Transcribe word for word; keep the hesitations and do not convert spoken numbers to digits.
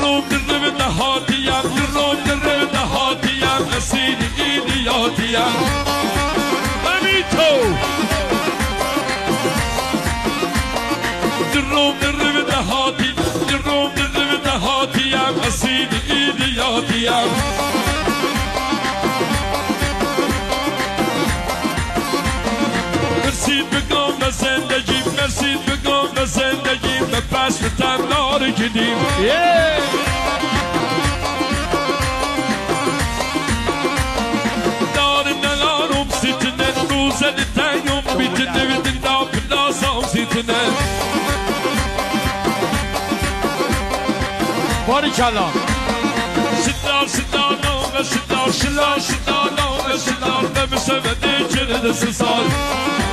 درو درو نهادیم درو درو نهادیم اسیر ایلیاتیم امی تو درو درو نهادیم درو درو نهادیم اسیر ایلیاتیم مرسید بگم زندگی مرسید بگم زندگی به پس بتم نار کدیم دارم نلارم سیتنه روزن تیم بیتنه بدن دا پلاسام سیتنه باری کلا شدار شدار نام شدار شدار شدار نام شدار نمیشه بده کرده سال